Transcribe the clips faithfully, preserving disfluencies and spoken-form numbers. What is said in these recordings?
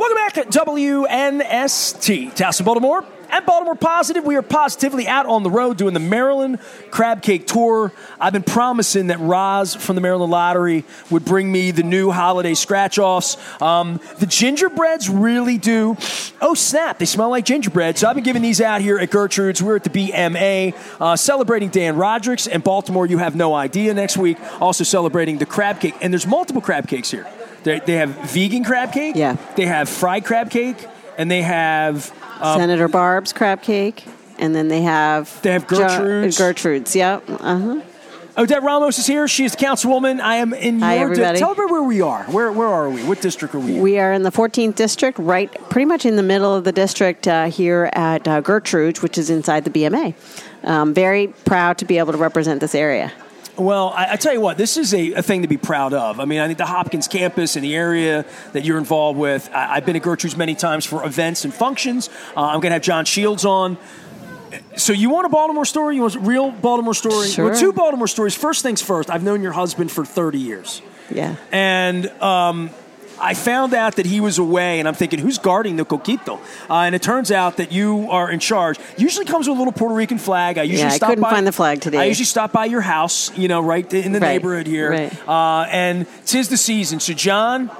Welcome back to W N S T, Towson, Baltimore. At Baltimore Positive, we are positively out on the road doing the Maryland Crab Cake Tour. I've been promising that Roz from the Maryland Lottery would bring me the new holiday scratch-offs. Um, the gingerbreads really do. Oh, snap, they smell like gingerbread. So I've been giving these out here at Gertrude's. We're at the B M A, uh, celebrating Dan Roderick's. And Baltimore, You Have No Idea next week, also celebrating the crab cake. And there's multiple crab cakes here. They, they have vegan crab cake. Yeah. They have fried crab cake. And they have... Um, Senator Barb's crab cake, and then they have they have Gertrude's. Jo- Gertrude's, yep. Uh-huh. Odette Ramos is here. She is the councilwoman. I am in Hi, your everybody. Di- tell everybody where we are. Where where are we? What district are we in? We are in the fourteenth district, right, pretty much in the middle of the district uh, here at uh, Gertrude's, which is inside the B M A. Um, very proud to be able to represent this area. Well, I, I tell you what, this is a, a thing to be proud of. I mean, I think the Hopkins campus and the area that you're involved with, I, I've been at Gertrude's many times for events and functions. Uh, I'm going to have John Shields on. So you want a Baltimore story? You want a real Baltimore story? Sure. Well, two Baltimore stories. First things first, I've known your husband for thirty years. Yeah. And um, I found out that he was away, and I'm thinking, who's guarding the coquito? Uh, and it turns out that you are in charge. Usually comes with a little Puerto Rican flag. I usually Yeah, I stop couldn't by, find the flag today. I usually stop by your house, you know, right in the Right, neighborhood here. right. Uh, and 'tis the season. So, John,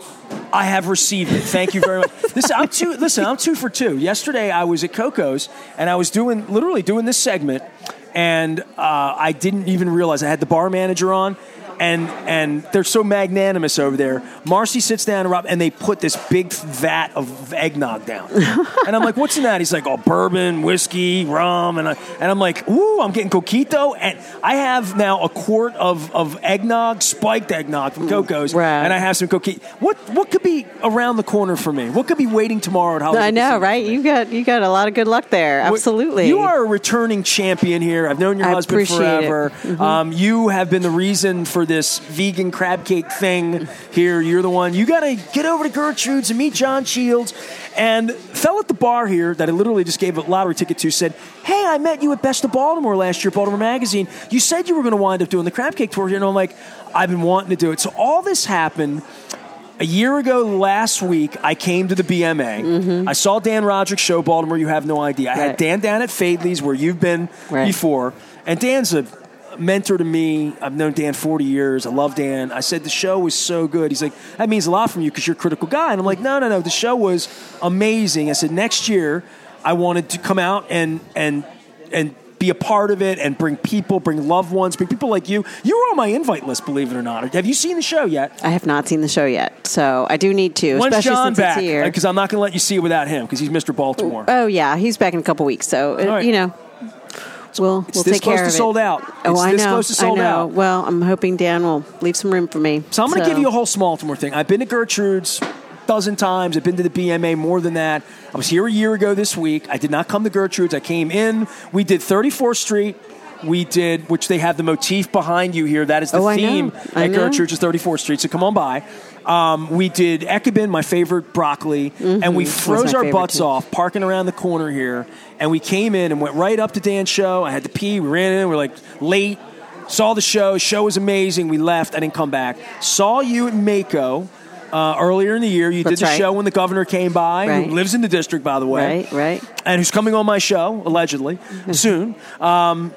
I have received it. Thank you very much. Listen, I'm two. Listen, I'm two for two. Yesterday, I was at Coco's, and I was doing literally doing this segment, and uh, I didn't even realize I had the bar manager on. And and they're so magnanimous over there. Marcy sits down and Rob, and they put this big vat of eggnog down. And I'm like, what's in that? He's like, oh, bourbon, whiskey, rum. And, I, and I'm like, ooh, I'm getting coquito. And I have now a quart of, of eggnog, spiked eggnog from Coco's. Right. And I have some coquito. What what could be around the corner for me? What could be waiting tomorrow at Hollywood? I know, right? You got you got a lot of good luck there. Absolutely. You are a returning champion here. I've known your I husband appreciate forever. it. Mm-hmm. Um, you have been the reason for this vegan crab cake thing here. You're the one. You got to get over to Gertrude's and meet John Shields. And fell at the bar here that I literally just gave a lottery ticket to said, hey, I met you at Best of Baltimore last year, Baltimore Magazine. You said you were going to wind up doing the crab cake tour here. And I'm like, I've been wanting to do it. So all this happened. A year ago last week, I came to the B M A. Mm-hmm. I saw Dan Roderick's show, Baltimore, You Have No Idea. I Right. had Dan down at Fadley's, where you've been Right. before. And Dan's a mentor to me. I've known Dan forty years. I love Dan. I said, the show was so good. He's like, that means a lot from you because you're a critical guy. And I'm like, no, no, no. The show was amazing. I said, next year, I wanted to come out and and and be a part of it and bring people, bring loved ones, bring people like you. You were on my invite list, believe it or not. Have you seen the show yet? I have not seen the show yet, so I do need to, When's especially John since back? it's here. Because I'm not going to let you see it without him because he's Mister Baltimore. Oh, yeah, he's back in a couple weeks, so, uh, right. you know, we'll, It's we'll this take close care to of it. sold out. Oh, It's I this know, close to sold I know. out. Well, I'm hoping Dan will leave some room for me. So I'm going to give you a whole Baltimore thing. I've been to Gertrude's a dozen times. I've been to the B M A more than that. I was here a year ago this week. I did not come to Gertrude's. I came in. We did thirty-fourth Street. We did, which they have the motif behind you here. That is the Oh, I know. theme I at know. Gertrude's is thirty-fourth Street. So come on by. Um, we did Ekabin, my favorite broccoli, Mm-hmm. and we That's froze my our favorite, butts too. off parking around the corner here. And we came in and went right up to Dan's show. I had to pee. We ran in. We were like late. Saw the show. Show was amazing. We left. I didn't come back. Saw you at Mako uh, earlier in the year. You That's did the right. show when the governor came by, Right. who lives in the district, by the way. Right, right. And who's coming on my show, allegedly, soon. Um,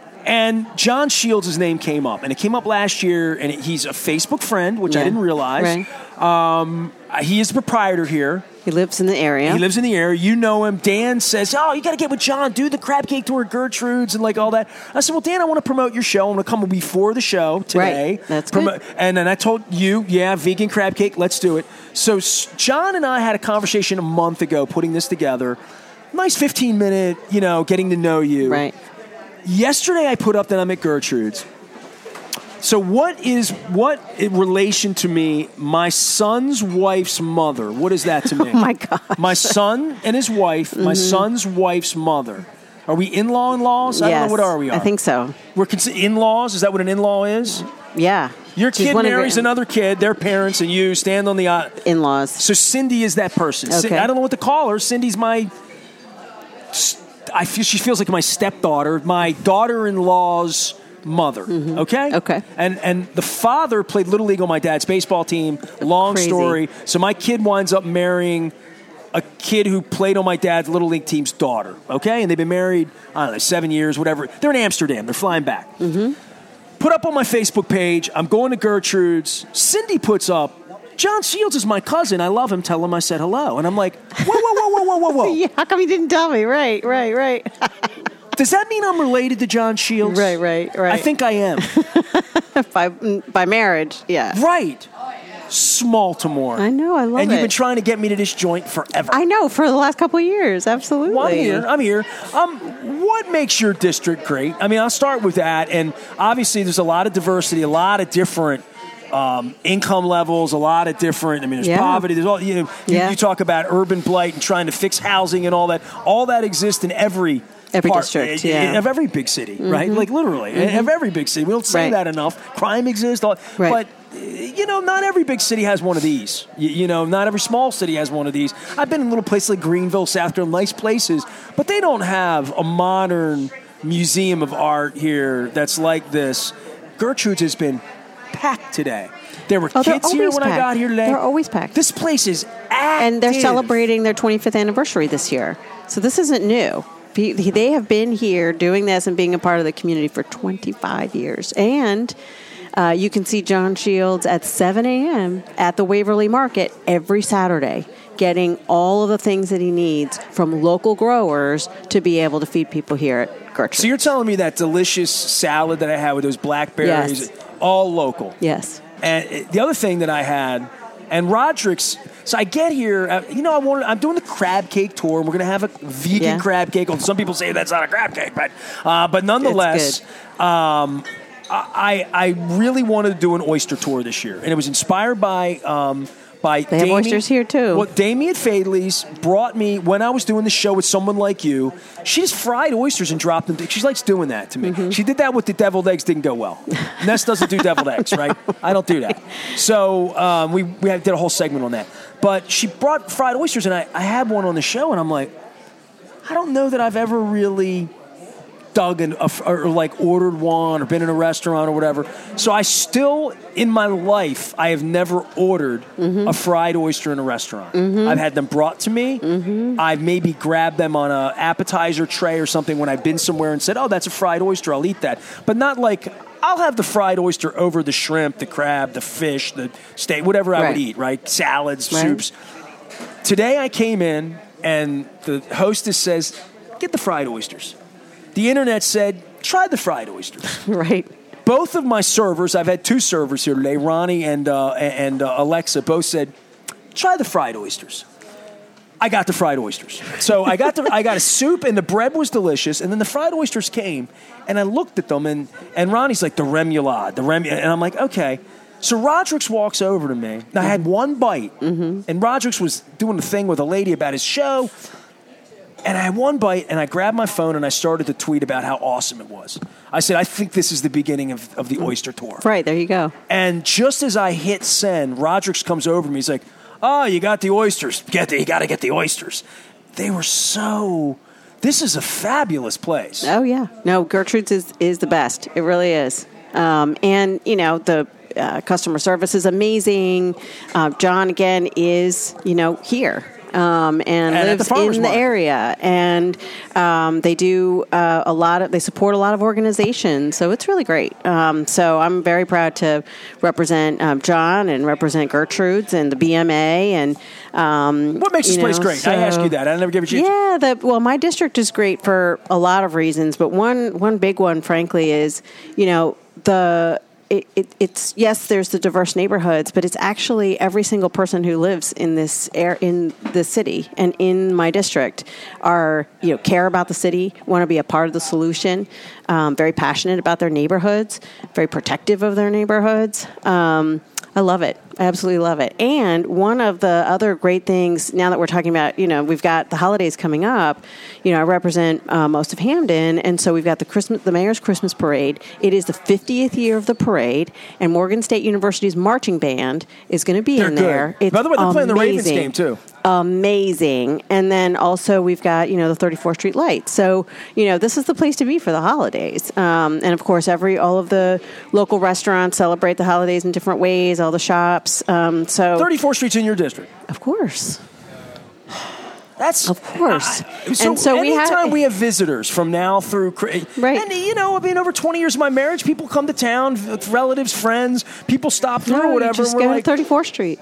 and John Shields' name came up. And it came up last year, and it, he's a Facebook friend, which I Yeah. didn't realize. Right. Um, he is the proprietor here. He lives in the area. He lives in the area. You know him. Dan says, oh, you got to get with John. Do the crab cake tour at Gertrude's and like all that. I said, well, Dan, I want to promote your show. I want to come before the show today. Right. That's Promo- good. And then I told you, yeah, vegan crab cake. Let's do it. So S- John and I had a conversation a month ago putting this together. Nice fifteen minute, you know, getting to know you. Right. Yesterday I put up that I'm at Gertrude's. So what is, what in relation to me, my son's wife's mother, what is that to me? Oh, my gosh. My son and his wife, Mm-hmm. my son's wife's mother. Are we in-law in-laws? I don't Yes, know. What are we? I think so. We're cons- in-laws? Is that what an in-law is? Yeah. Your She's kid one of marries your another kid, their parents, and you stand on the... Uh, in-laws. so Cindy is that person. Cin- Okay. I don't know what to call her. Cindy's my... I feel she feels like my stepdaughter. My daughter-in-law's mother. Mm-hmm. Okay? Okay. And and the father played Little League on my dad's baseball team. Long Crazy. story. So my kid winds up marrying a kid who played on my dad's Little League team's daughter. Okay? And they've been married, I don't know, seven years, whatever. They're in Amsterdam. They're flying back. Mm-hmm. Put up on my Facebook page, I'm going to Gertrude's. Cindy puts up, John Shields is my cousin. I love him. Tell him I said hello. And I'm like, whoa, whoa, whoa, whoa, whoa, whoa, whoa. Yeah, how come you didn't tell me? Right, right, right. Does that mean I'm related to John Shields? Right, right, right. I think I am. by by marriage, yeah. Right. Small-to-more. I know, I love And you've it. been trying to get me to this joint forever. I know, for the last couple of years, absolutely. Well, I'm here. I'm here. Um, what makes your district great? I mean, I'll start with that. And obviously, there's a lot of diversity, a lot of different um, income levels, a lot of different. I mean, there's Yeah. poverty. There's all. You know, you, Yeah. you talk about urban blight and trying to fix housing and all that. All that exists in every. Every part, district, uh, yeah. of every big city, mm-hmm. right? Like literally, mm-hmm. of every big city. We don't say Right. that enough. Crime exists, all, Right. but you know, not every big city has one of these. You, you know, not every small city has one of these. I've been in little places like Greenville, South Carolina, nice places, but they don't have a modern museum of art here that's like this. Gertrude's has been packed today. There were Oh, they're kids here always when packed. I got here today. They're always packed. This place is active. And they're celebrating their twenty-fifth anniversary this year. So this isn't new. Be- They have been here doing this and being a part of the community for twenty-five years. And uh, you can see John Shields at seven a.m. at the Waverly Market every Saturday, getting all of the things that he needs from local growers to be able to feed people here at Gertrude. So you're telling me that delicious salad that I had with those blackberries, Yes. all local. Yes. And the other thing that I had, and Roderick's, so I get here, uh, you know, I wanted, I'm doing the crab cake tour, and we're going to have a vegan Yeah. crab cake. Some people say that's not a crab cake, but uh, but nonetheless, um, I, I really wanted to do an oyster tour this year, and it was inspired by um, by They have oysters here, too. Well, Damien Fadley's brought me, when I was doing the show with Someone Like You, she just fried oysters and dropped them. She likes doing that to me. Mm-hmm. She did that with the deviled eggs, didn't go well. Ness doesn't do deviled eggs, right? I don't do that. So um, we, we had, did a whole segment on that. But she brought fried oysters, and I, I had one on the show, and I'm like, I don't know that I've ever really dug in a, or, or like ordered one or been in a restaurant or whatever. So I still, in my life, I have never ordered Mm-hmm. a fried oyster in a restaurant. Mm-hmm. I've had them brought to me. Mm-hmm. I've maybe grabbed them on an appetizer tray or something when I've been somewhere and said, oh, that's a fried oyster, I'll eat that. But not like, I'll have the fried oyster over the shrimp, the crab, the fish, the steak, whatever I Right. would eat, right? Salads, Right. soups. Today I came in and the hostess says, get the fried oysters. The internet said, try the fried oysters. Right. Both of my servers, I've had two servers here today, Ronnie and uh, and uh, Alexa, both said, try the fried oysters. I got the fried oysters. So I got the I got a soup, and the bread was delicious, and then the fried oysters came, and I looked at them, and, and Ronnie's like, the remoulade, the rem, and I'm like, okay. So Roderick's walks over to me. Now, I had one bite, mm-hmm. and Roderick's was doing the thing with a lady about his show. And I had one bite, and I grabbed my phone, and I started to tweet about how awesome it was. I said, I think this is the beginning of, of the oyster tour. Right, there you go. And just as I hit send, Roderick's comes over to me. He's like, oh, you got the oysters. Get the, you got to get the oysters. They were so... This is a fabulous place. Oh, yeah. No, Gertrude's is, is the best. It really is. Um, and, you know, the uh, customer service is amazing. Uh, John, again, is, you know, here. Um, and, And at lives the farmer's in the market. area, and um, they do uh, a lot of. They support a lot of organizations, so it's really great. Um, so I'm very proud to represent um, John and represent Gertrude's and the B M A. And um, What makes this you place know, great? so- I asked you that. I never gave it to you. Yeah, the, well, my district is great for a lot of reasons, but one one big one, frankly, is you know the. It, it, it's yes, there's the diverse neighborhoods, but it's actually every single person who lives in this air in the city and in my district are you know care about the city, want to be a part of the solution, um, very passionate about their neighborhoods, very protective of their neighborhoods. Um, I love it. I absolutely love it. And one of the other great things, now that we're talking about, you know, we've got the holidays coming up, you know, I represent uh, most of Hamden, and so we've got the Christmas, the Mayor's Christmas Parade. It is the fiftieth year of the parade, and Morgan State University's marching band is going to be They're in good. there. It's By the way, they're playing the Ravens amazing. game, too. amazing. And then also we've got, you know, the thirty-fourth Street Lights. So, you know, this is the place to be for the holidays. Um, and of course, every all of the local restaurants celebrate the holidays in different ways, all the shops. Um, so thirty-fourth Street's in your district. Of course. That's of course. Uh, so, and so we anytime have we have visitors from now through, right? And you know, I mean, over twenty years of my marriage, people come to town, relatives, friends, people stop through no, or whatever. You just and we're go like, to thirty-fourth Street.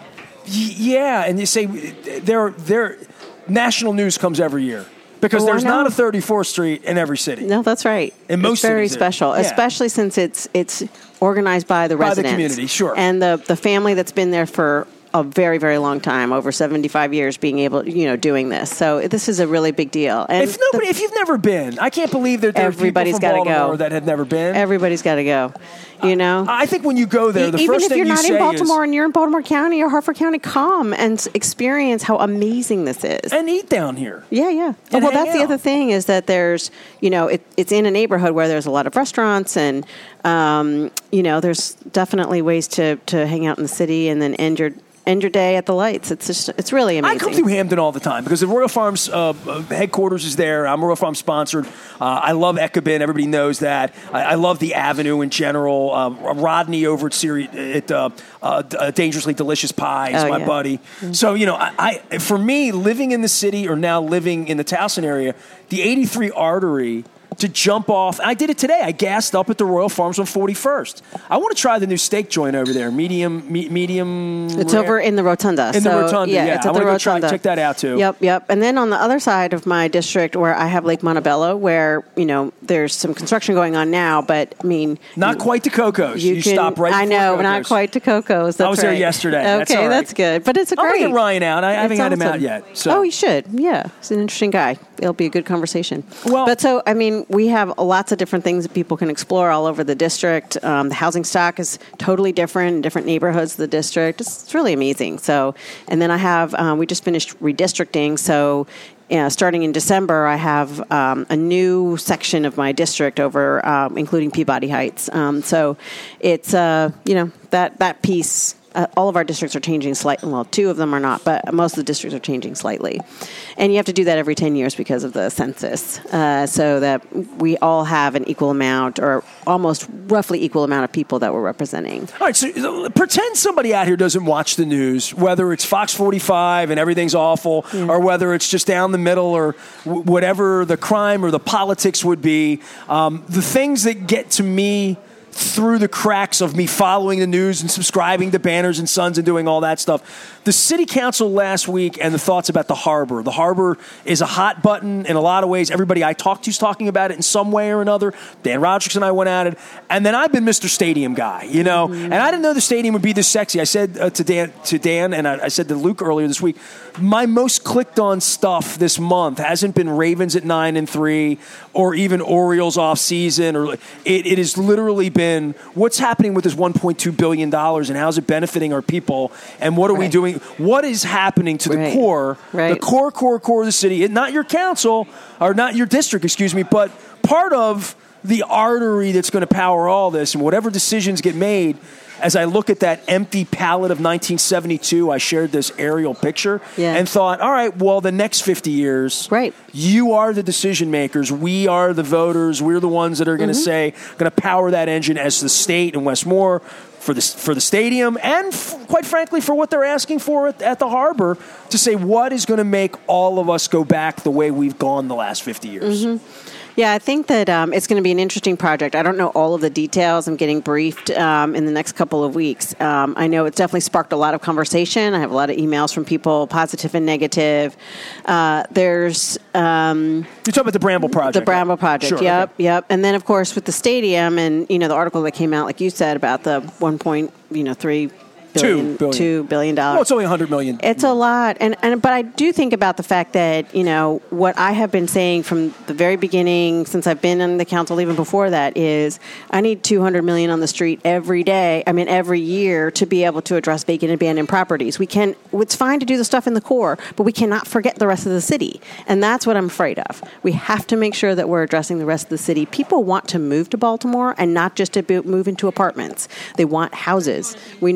Yeah, and you say there, there, national news comes every year. Because oh, there's not a thirty-fourth Street in every city. No, that's right. In most it's very cities, special, yeah. especially since it's it's organized by the by residents, the community, sure, and the the family that's been there for a very, very long time, over seventy-five years, being able, you know, doing this. So this is a really big deal. And if nobody, the, if you've never been, I can't believe that there everybody's are people from Baltimore go. that have never been. Everybody's got to go. You know, I think when you go there, the even first if thing you're you not say in Baltimore is, and you're in Baltimore County or Harford County, come and experience how amazing this is, and eat down here. Yeah, yeah. And well, that's out. the other thing is that there's, you know, it, it's in a neighborhood where there's a lot of restaurants, and um, you know, there's definitely ways to to hang out in the city and then end your. End your day at the lights. It's just, it's really amazing. I come through Hampden all the time because the Royal Farms uh, headquarters is there. I'm Royal Farms sponsored. Uh, I love Ekabin. Everybody knows that. I, I love the Avenue in general. Uh, Rodney over at, Siri, at uh, uh, Dangerously Delicious Pie is oh, my yeah. buddy. Mm-hmm. So, you know, I, I for me, living in the city or now living in the Towson area, the eighty-three artery to jump off. I did it today. I gassed up at the Royal Farms on forty-first. I want to try the new steak joint over there. Medium, me, medium. It's rare. over in the Rotunda. In so, the Rotunda, yeah. yeah. It's at I the want to Rotunda. Go try, check that out too. Yep, yep. And then on the other side of my district, where I have Lake Montebello, where you know there's some construction going on now, but I mean, not you, quite to Coco's. You, you can, stop right. I know, Coco's. not quite to Coco's. That's I was right. there yesterday. Okay, that's, all right. that's good. But it's a great. I'll get Ryan out. I, I haven't it's had awesome. him out yet. So. Oh, you should. Yeah, he's an interesting guy. It'll be a good conversation. Well, but so I mean, we have lots of different things that people can explore all over the district. Um, the housing stock is totally different in different neighborhoods of the district. It's, it's really amazing. So, and then I have um, we just finished redistricting. So, yeah, starting in December, I have um, a new section of my district over, um, including Peabody Heights. Um, so, it's uh, you know that that piece. Uh, all of our districts are changing slightly. Well, two of them are not, but most of the districts are changing slightly. And you have to do that every ten years because of the census, uh, so that we all have an equal amount or almost roughly equal amount of people that we're representing. All right, so pretend somebody out here doesn't watch the news, whether it's Fox forty-five and everything's awful, yeah. or whether it's just down the middle or w- whatever the crime or the politics would be. Um, the things that get to me through the cracks of me following the news and subscribing to Banners and Sons and doing all that stuff. The city council last week and the thoughts about the harbor. The harbor is a hot button in a lot of ways. Everybody I talked to is talking about it in some way or another. Dan Rodrickson and I went at it. And then I've been Mister Stadium guy, you know. Mm-hmm. And I didn't know the stadium would be this sexy. I said uh, to Dan, to Dan, and I, I said to Luke earlier this week, my most clicked on stuff this month hasn't been Ravens at nine and three or even Orioles off season. Or it, it has literally been what's happening with this one point two billion dollars and how's it benefiting our people and what are right. we doing? What is happening to right. the core, right. the core, core, core of the city? Not your council or not your district, excuse me, but part of the artery that's going to power all this and whatever decisions get made. As I look at that empty palette of nineteen seventy-two, I shared this aerial picture yeah. and thought, all right, well, the next fifty years, right. you are the decision makers. We are the voters. We're the ones that are going to mm-hmm. say, going to power that engine as the state and Westmore for the, for the stadium and, f- quite frankly, for what they're asking for at, at the harbor to say what is going to make all of us go back the way we've gone the last fifty years. Mm-hmm. Yeah, I think that um, it's going to be an interesting project. I don't know all of the details. I'm getting briefed um, in the next couple of weeks. Um, I know it's definitely sparked a lot of conversation. I have a lot of emails from people, positive and negative. Uh, there's... Um, You're talking about the Bramble Project. The Bramble Project, sure, yep, okay. yep. And then, of course, with the stadium and, you know, the article that came out, like you said, about the one point three Billion, two billion. Two billion dollars. Well, it's only a hundred million. It's a lot, and and but I do think about the fact that you know what I have been saying from the very beginning, since I've been on the council, even before that, is I need two hundred million on the street every day. I mean, every year to be able to address vacant abandoned properties. We can. It's fine to do the stuff in the core, but we cannot forget the rest of the city, and that's what I'm afraid of. We have to make sure that we're addressing the rest of the city. People want to move to Baltimore, and not just to move into apartments. They want houses. We know that.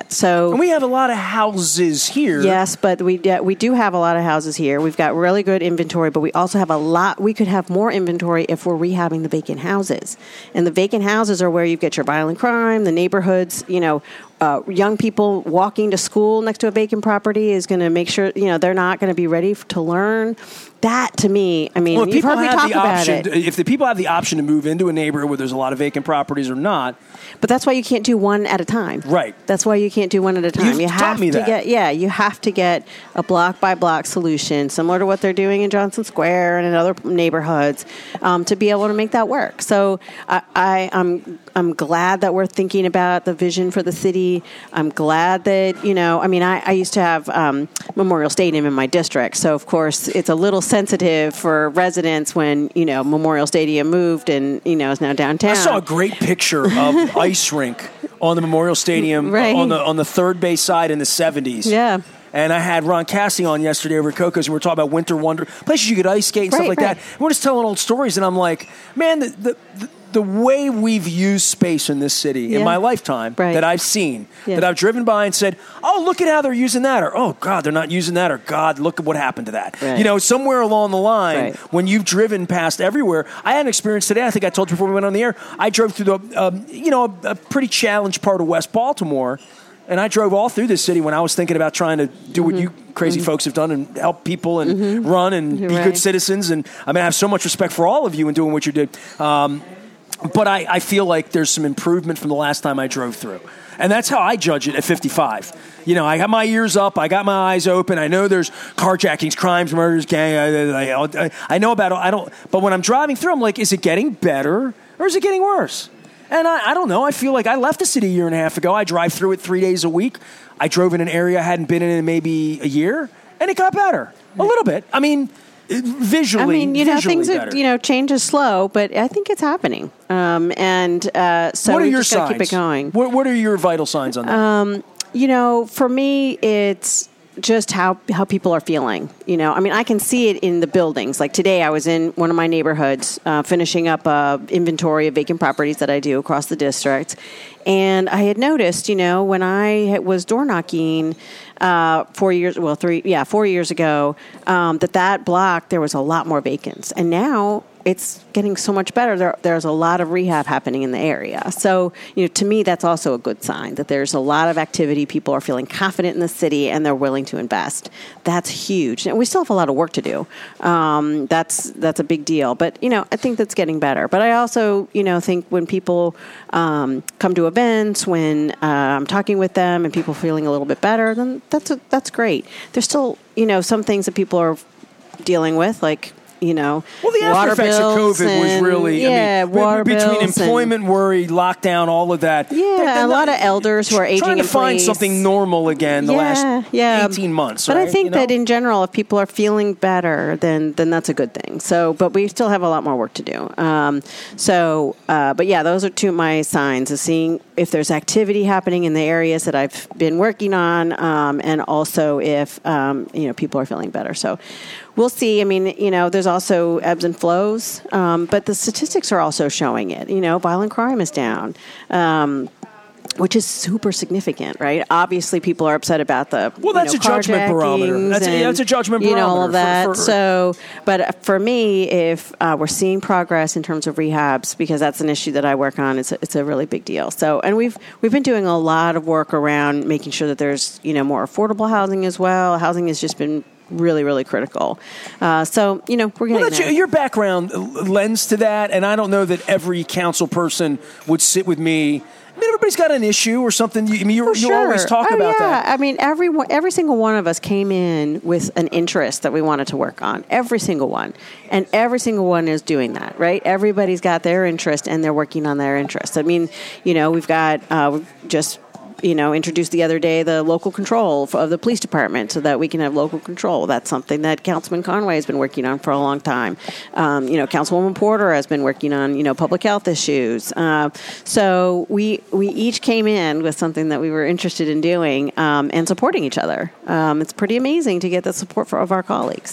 yet. So and we have a lot of houses here. Yes, but we yeah, we do have a lot of houses here. We've got really good inventory, but we also have a lot. We could have more inventory if we're rehabbing the vacant houses. And the vacant houses are where you get your violent crime, the neighborhoods, you know, uh, young people walking to school next to a vacant property is going to make sure, you know, they're not going to be ready f- to learn. That, to me, I mean, well, if you've people heard me have talk the about option, it. If the people have the option to move into a neighborhood where there's a lot of vacant properties or not. But that's why you can't do one at a time. Right. That's why you can't do one at a time. You've you taught have me to that. get yeah, you have to get a block by block solution, similar to what they're doing in Johnson Square and in other neighborhoods, um, to be able to make that work. So I, I, I'm I'm glad that we're thinking about the vision for the city. I'm glad that, you know, I mean, I, I used to have um, Memorial Stadium in my district, so of course it's a little sensitive for residents when, you know, Memorial Stadium moved and, you know, is now downtown. I saw a great picture of ice rink on the Memorial Stadium Right. on the on the third base side in the seventies. Yeah. And I had Ron Cassie on yesterday over at Coco's, and we were talking about winter wonder places you could ice skate and stuff Right, like right. that. We're just telling old stories, and I'm like, man, the the, the, the way we've used space in this city Yeah. in my lifetime Right. that I've seen, Yeah. that I've driven by and said, oh, look at how they're using that, or oh, God, they're not using that, or God, look at what happened to that. Right. You know, somewhere along the line, Right. when you've driven past everywhere, I had an experience today, I think I told you before we went on the air, I drove through the, um, you know, a, a pretty challenged part of West Baltimore. And I drove all through this city when I was thinking about trying to do what you crazy folks have done and help people and Mm-hmm. run and be Right. good citizens. And I mean, I have so much respect for all of you in doing what you did. Um, but I, I feel like there's some improvement from the last time I drove through. And that's how I judge it at fifty-five. You know, I got my ears up. I got my eyes open. I know there's carjackings, crimes, murders, gang. I, I, I, I know about it. I don't. But when I'm driving through, I'm like, is it getting better or is it getting worse? And I, I don't know. I feel like I left the city a year and a half ago. I drive through it three days a week. I drove in an area I hadn't been in in maybe a year, and it got better a little bit. I mean, it- visually, I mean, you know, visually things better. are, you know, change is slow, but I think it's happening. Um, and uh, so what are we your just gotta signs? keep it going. What, what are your vital signs on that? Um, you know, for me, it's just how how people are feeling. You know, I mean, I can see it in the buildings. Like today, I was in one of my neighborhoods uh, finishing up a inventory of vacant properties that I do across the district, and I had noticed, you know, when I was door knocking uh, four years, well, three, yeah, four years ago, um, that that block there was a lot more vacants, and now it's getting so much better. There, there's a lot of rehab happening in the area. So, you know, to me, that's also a good sign that there's a lot of activity. People are feeling confident in the city and they're willing to invest. That's huge. And we still have a lot of work to do. Um, that's that's a big deal. But, you know, I think that's getting better. But I also, you know, think when people um, come to events, when uh, I'm talking with them and people feeling a little bit better, then that's a, that's great. There's still, you know, some things that people are dealing with, like, you know, well, the water after effects of bills COVID was and, really, yeah, I mean, water between bills employment worry, lockdown, all of that. Yeah, they're- they're a lot not- of elders who are aging trying to in find place. something normal again the yeah, last yeah. eighteen months. But right? I think You know? that in general, if people are feeling better, then then that's a good thing. So, but we still have a lot more work to do. Um, so, uh, but yeah, those are two of my signs of seeing if there's activity happening in the areas that I've been working on, um, and also if um, you know people are feeling better. So. We'll see. I mean, you know, there's also ebbs and flows, um, but the statistics are also showing it. You know, violent crime is down. Um, which is super significant, right? Obviously, people are upset about the well, that's you know, a judgment barometer. That's a, and, that's a judgment you barometer. know, all of that. For, for, so, but for me, if uh, we're seeing progress in terms of rehabs, because that's an issue that I work on, it's a, it's a really big deal. So, and we've we've been doing a lot of work around making sure that there's you know more affordable housing as well. Housing has just been really, really critical. Uh, so, you know, we're getting well, that's there. your, your background lends to that, and I don't know that every council person would sit with me. I mean, everybody's got an issue or something. You, I mean, you, Oh, you sure. always talk oh, about yeah. that. I mean, every one- every single one of us came in with an interest that we wanted to work on. Every single one, and every single one is doing that, right? Everybody's got their interest, and they're working on their interest. I mean, you know, we've got uh, we've just. you know, introduced the other day the local control of the police department so that we can have local control. That's something that Councilman Conway has been working on for a long time. Um, you know, Councilwoman Porter has been working on, you know, public health issues. Uh, so we we each came in with something that we were interested in doing um, and supporting each other. Um, it's pretty amazing to get the support for, of our colleagues.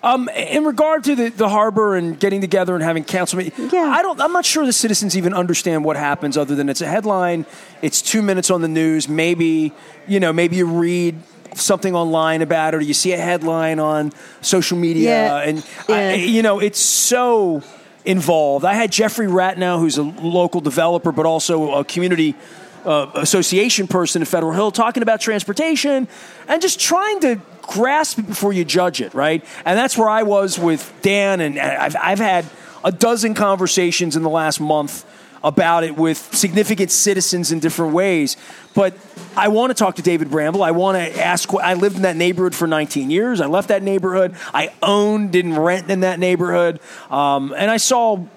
Um, in regard to the, the harbor and getting together and having council meetings, Yeah. I don't. I'm not sure the citizens even understand what happens, other than it's a headline, it's two minutes on the news. Maybe you know, maybe you read something online about it, or you see a headline on social media, Yeah. and Yeah. I, you know, it's so involved. I had Jeffrey Ratnow, who's a local developer, but also a community uh, association person in Federal Hill, talking about transportation and just trying to grasp it before you judge it, right? And that's where I was with Dan, and I've, I've had a dozen conversations in the last month about it with significant citizens in different ways. But I want to talk to David Bramble. I want to ask. I lived in that neighborhood for nineteen years. I left that neighborhood. I owned, didn't rent in that neighborhood. Um, and I saw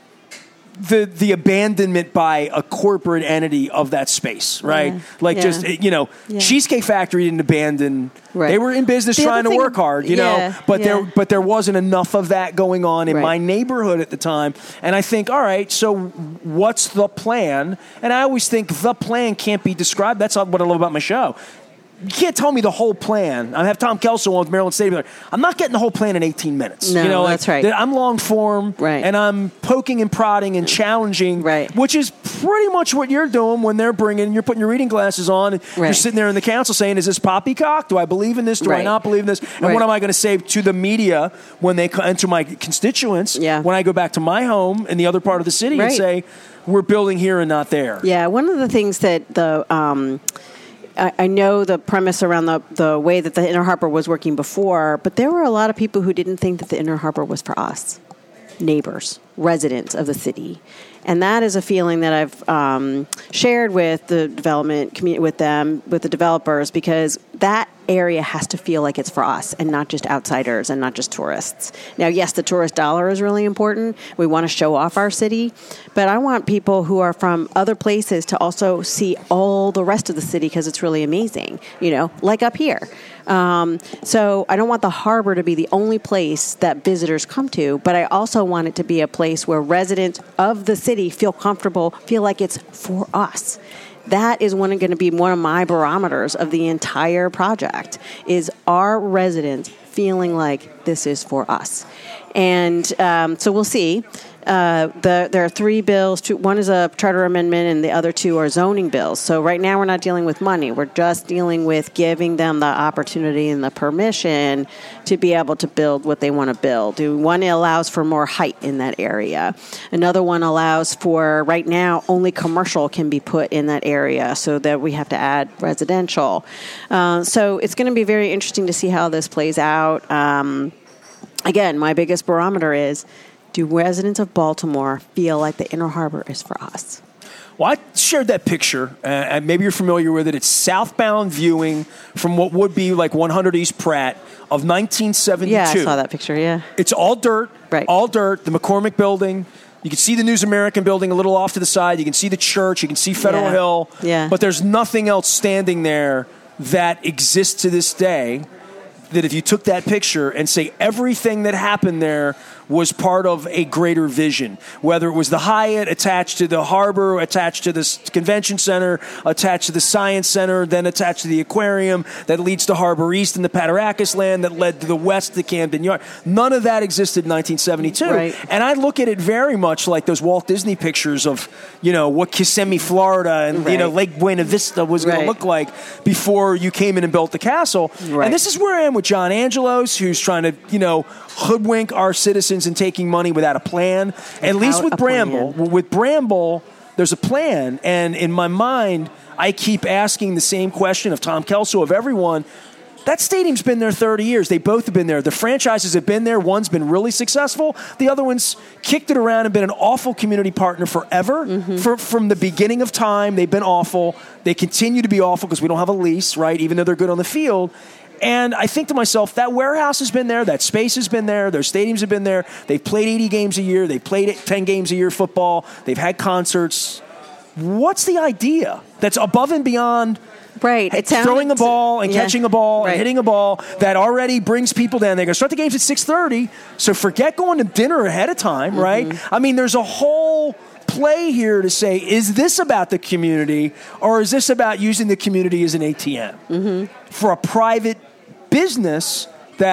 the the abandonment by a corporate entity of that space, right? Yeah. Like Yeah. just, you know, Yeah. Cheesecake Factory didn't abandon. Right. They were in business The other trying to thing- work hard, you yeah, know, but yeah. there but there wasn't enough of that going on in Right. my neighborhood at the time. And I think, all right, so what's the plan? And I always think the plan can't be described. That's what I love about my show. You can't tell me the whole plan. I have Tom Kelso on with Maryland Stadium. Like, I'm not getting the whole plan in eighteen minutes. No, you know, like, that's right. I'm long form, Right. and I'm poking and prodding and challenging, Right. which is pretty much what you're doing when they're bringing. You're putting your reading glasses on, and you're Right. sitting there in the council saying, "Is this poppycock? Do I believe in this? Do I Right. not believe in this? And Right. what am I going to say to the media when they co- enter my constituents? Yeah. When I go back to my home in the other part of the city and Right. say, we're building here and not there." Yeah, one of the things that the um, I, I know the premise around the the way that the Inner Harbor was working before, but there were a lot of people who didn't think that the Inner Harbor was for us, neighbors, residents of the city. And that is a feeling that I've um, shared with the development community, with them, with the developers, because that area has to feel like it's for us and not just outsiders and not just tourists. Now, yes, the tourist dollar is really important. We want to show off our city, but I want people who are from other places to also see all the rest of the city because it's really amazing, you know, like up here. Um, so I don't want the harbor to be the only place that visitors come to, but I also want it to be a place where residents of the city feel comfortable, feel like it's for us. That is one going to be one of my barometers of the entire project, is our residents feeling like this is for us. And um, so we'll see. Uh, the, there are three bills. Two, one is a charter amendment, and the other two are zoning bills. So right now we're not dealing with money. We're just dealing with giving them the opportunity and the permission to be able to build what they want to build. One allows for more height in that area. Another one allows for, right now, only commercial can be put in that area, so that we have to add residential. Uh, so it's going to be very interesting to see how this plays out. Um, again, my biggest barometer is, do residents of Baltimore feel like the Inner Harbor is for us? Well, I shared that picture, uh, and maybe you're familiar with it. It's southbound viewing from what would be like one hundred East Pratt of nineteen seventy-two. Yeah, I saw that picture, yeah. It's all dirt, Right. all dirt, the McCormick Building. You can see the News American Building a little off to the side. You can see the church. You can see Federal Yeah. Hill. Yeah. But there's nothing else standing there that exists to this day, that if you took that picture and say everything that happened there was part of a greater vision, whether it was the Hyatt attached to the harbor, attached to the convention center, attached to the science center, then attached to the aquarium that leads to Harbor East and the Pataracus land that led to the west to Camden Yard. None of that existed in nineteen seventy-two. Right. And I look at it very much like those Walt Disney pictures of, you know, what Kissimmee, Florida and, you know, Right. Lake Buena Vista was going Right. to look like before you came in and built the castle. Right. And this is where I am with John Angelos, who's trying to, you know, hoodwink our citizens and taking money without a plan. At least with a Bramble. plan. With Bramble, there's a plan. And in my mind, I keep asking the same question of Tom Kelso, of everyone. That stadium's been there thirty years. They both have been there. The franchises have been there. One's been really successful. The other one's kicked it around and been an awful community partner forever. Mm-hmm. For, from the beginning of time, they've been awful. They continue to be awful because we don't have a lease, right, even though they're good on the field. And I think to myself, that warehouse has been there, that space has been there, their stadiums have been there. They've played eighty games a year. They've played ten games a year football. They've had concerts. What's the idea that's above and beyond Right. It sounded, throwing a ball and yeah. catching a ball Right. and hitting a ball that already brings people down? They're going to start the games at six thirty, so forget going to dinner ahead of time, Mm-hmm. right? I mean, there's a whole play here to say, is this about the community, or is this about using the community as an A T M Mm-hmm. for a private business that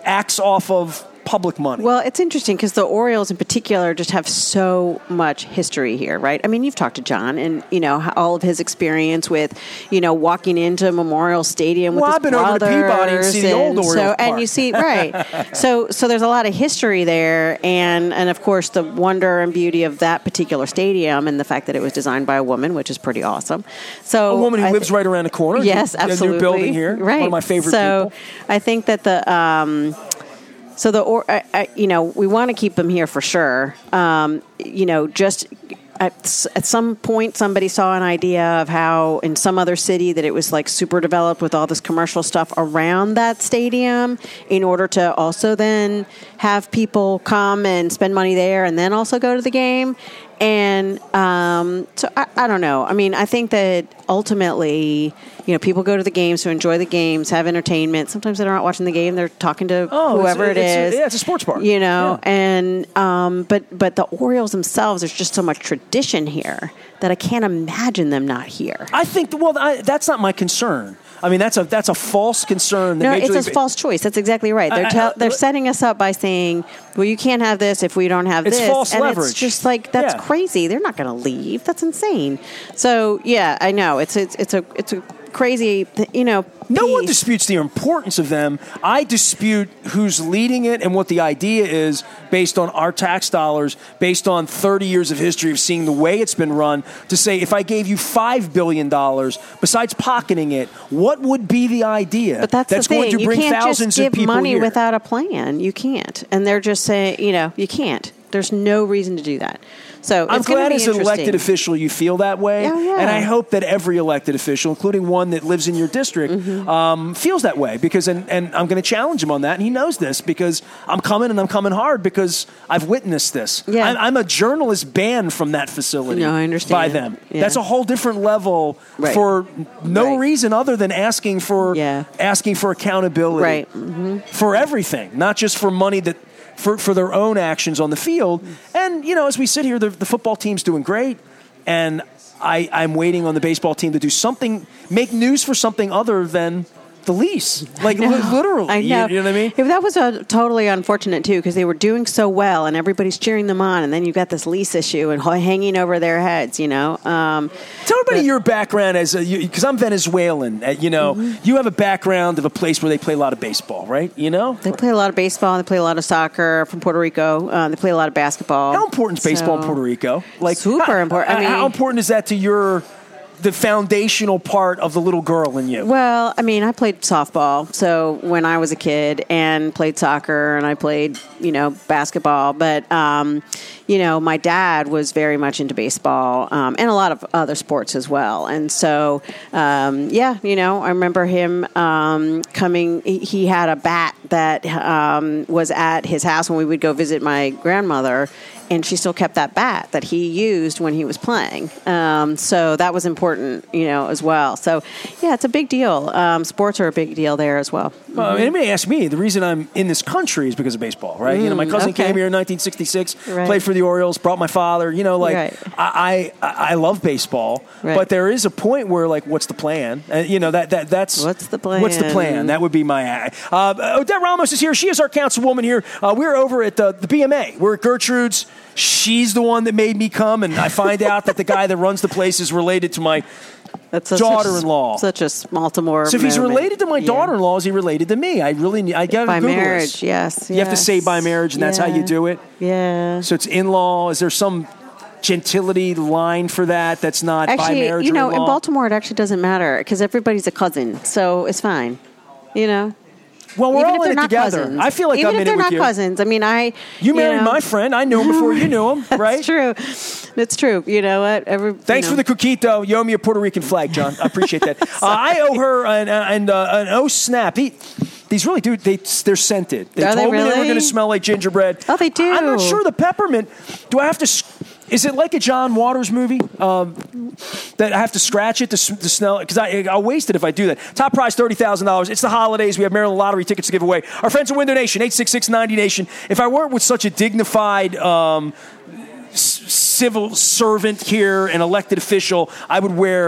acts off of public money. Well, it's interesting because the Orioles in particular just have so much history here, right? I mean, you've talked to John and, you know, all of his experience with, you know, walking into Memorial Stadium with well, his I've been brothers. over to Peabody and see the old Orioles so, Park. And you see, right. so so there's a lot of history there. And, and, of course, the wonder and beauty of that particular stadium and the fact that it was designed by a woman, which is pretty awesome. So a woman who I lives th- right around the corner. Yes, absolutely. New building here. Right. One of my favorite so people. I think that the... Um, So the, or, I, I, you know, we want to keep them here for sure. Um, you know, just at, at some point, somebody saw an idea of how in some other city that it was like super developed with all this commercial stuff around that stadium in order to also then have people come and spend money there and then also go to the game. And um, so I, I don't know. I mean, I think that ultimately, you know, people go to the games to enjoy the games, have entertainment. Sometimes they're not watching the game; they're talking to oh, whoever it's, it it's, is. Yeah, it's a sports bar. You know, yeah. and um, but but the Orioles themselves, there's just so much tradition here that I can't imagine them not here. I think. Well, I, that's not my concern. I mean, that's a that's a false concern. That no, Major it's League... a false choice. That's exactly right. They're I, I, tell, they're setting us up by saying, "Well, you can't have this if we don't have it's this." False and leverage. It's just like that's yeah. crazy. They're not going to leave. That's insane. So yeah, I know it's it's it's a it's a crazy you know. No piece. one disputes the importance of them. I dispute who's leading it and what the idea is based on our tax dollars, based on thirty years of history of seeing the way it's been run, to say if I gave you five billion dollars, besides pocketing it, what would be the idea but that's, that's the going thing. to bring you can't thousands just give of people money here? without a plan. You can't. And they're just saying, you know, you can't. There's no reason to do that. So I'm it's gonna glad be as an interesting. elected official you feel that way. Oh, yeah. And I hope that every elected official, including one that lives in your district, mm-hmm. um, feels that way. Because and, and I'm going to challenge him on that. And he knows this because I'm coming and I'm coming hard because I've witnessed this. Yeah. I'm, I'm a journalist banned from that facility no, I understand. by them. Yeah. That's a whole different level right. for no right. reason other than asking for yeah. asking for accountability right. mm-hmm. for everything, not just for money that For, for their own actions on the field. And, you know, as we sit here, the, the football team's doing great. And I, I'm waiting on the baseball team to do something, make news for something other than the lease. Like, li- literally. I know. You, you know what I mean? Yeah, that was a, totally unfortunate, too, because they were doing so well, and everybody's cheering them on, and then you've got this lease issue and hanging over their heads, you know. Um, Tell everybody but, your background as because I'm Venezuelan. Uh, you know, mm-hmm. you have a background of a place where they play a lot of baseball, right? You know? They play a lot of baseball, they play a lot of soccer from Puerto Rico. Uh, they play a lot of basketball. How important is baseball so, in Puerto Rico? Like super how, important. I mean, how important is that to your... the foundational part of the little girl in you? Well, I mean, I played softball, so when I was a kid, and played soccer, and I played, you know, basketball. But, um, you know, my dad was very much into baseball um, and a lot of other sports as well. And so, um, yeah, you know, I remember him um, coming. He, he had a bat that um, was at his house when we would go visit my grandmother. And she still kept that bat that he used when he was playing. Um, so that was important, you know, as well. So, yeah, it's a big deal. Um, sports are a big deal there as well. Mm-hmm. Well, anybody ask me, the reason I'm in this country is because of baseball, right? Mm, you know, my cousin okay. came here in nineteen sixty-six, right. played for the Orioles, brought my father. You know, like, right. I, I I love baseball, right. but there is a point where, like, what's the plan? And, you know, that, that that's... What's the plan? What's the plan? That would be my... Uh, Odette Ramos is here. She is our councilwoman here. Uh, we're over at the, the B M A. We're at Gertrude's. She's the one that made me come, and I find out that the guy that runs the place is related to my That's a, daughter-in-law. Such a, such a Baltimore. So if he's moment. related to my yeah. daughter-in-law, is he related to me? I really need. I got to by Google marriage. this. Yes, you have to say by marriage, and that's yeah. how you do it. Yeah. So it's in-law. Is there some gentility line for that? That's not actually, by marriage. you know, or in-law? in Baltimore, it actually doesn't matter because everybody's a cousin, so it's fine. You know. Well, we're Even all if in they're it not together. cousins. I feel like Even I'm if in they're it with not you. cousins. I mean, I. You, you married know, my friend. I knew him before you knew him, right? That's true. It's true. You know what? Every, Thanks you know. for the coquito. You owe me a Puerto Rican flag, John. I appreciate that. uh, I owe her an, an, uh, an oh snap. He, these really do. They they're scented. They Are told they me they were really? going to smell like gingerbread. Oh, they do. I'm not sure the peppermint. Do I have to? Is it like a John Waters movie um, that I have to scratch it to, to smell it? Because I'll waste it if I do that. Top prize, thirty thousand dollars. It's the holidays. We have Maryland Lottery tickets to give away. Our friends at Window Nation, eight six six ninety Nation. If I weren't with such a dignified um, s- civil servant here, an elected official, I would wear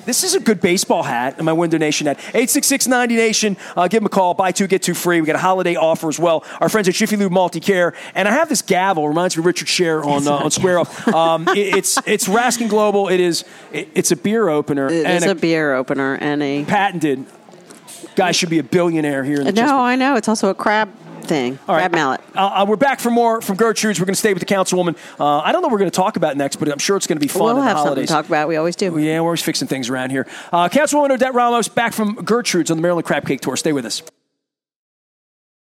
This is a good baseball hat, and my Window Nation hat. eight six six, ninety Nation. Uh, give them a call. Buy two, get two free. We got a holiday offer as well. Our friends at Jiffy Lube Multi-Care. And I have this gavel. Reminds me of Richard Scher on uh, on Square Off. Um, it, it's it's Raskin Global. It is. It, it's a beer opener. It and is a, a beer opener and a patented. Guy should be a billionaire here in the No, Chesapeake. I know. It's also a crab thing. All right. Crab mallet. Uh, we're back for more from Gertrude's. We're going to stay with the councilwoman. Uh, I don't know what we're going to talk about next, but I'm sure it's going to be fun. We'll in have the something to talk about. We always do. Yeah, we're always fixing things around here. Uh, Councilwoman Odette Ramos back from Gertrude's on the Maryland Crab Cake Tour. Stay with us.